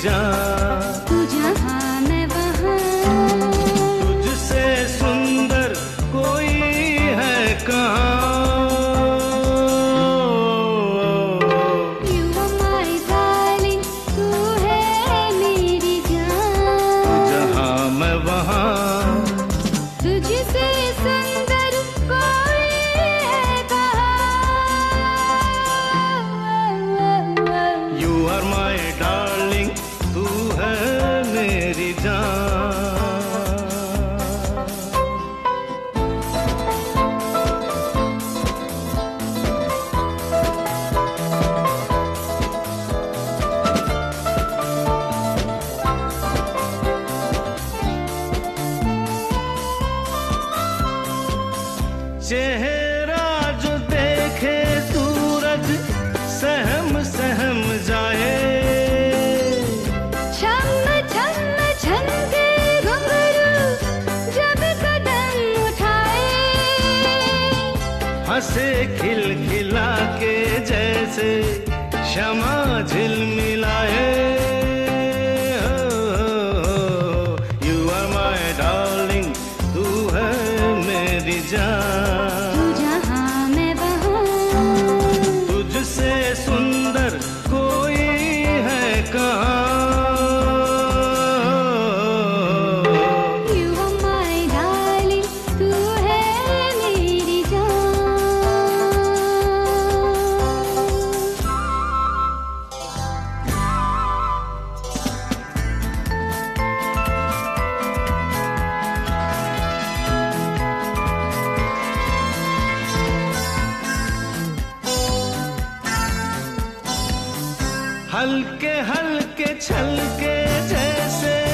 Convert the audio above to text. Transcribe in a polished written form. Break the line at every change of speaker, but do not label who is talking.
जान।
तू जहाँ मैं वहाँ,
तुझसे सुंदर कोई है कहाँ।
You are my darling, तू है मेरी जान।
जहाँ मैं वहाँ,
तुझसे सुंदर कोई है कहाँ।
You are my darling, तू है मेरी जान। चेहरा जो देखे सूरज सहम सहम जाए।
छम छम छनके घुंघरू जब कदम उठाए।
हंसे खिलखिला के जैसे शमा झिलमिलाए। You are my darling, तू है मेरी जान।
तू जहाँ मैं वहाँ,
तुझसे सुंदर कोई है कहाँ।
You are my darling, तू है मेरी जान।
हल्के हल्के छलके जैसे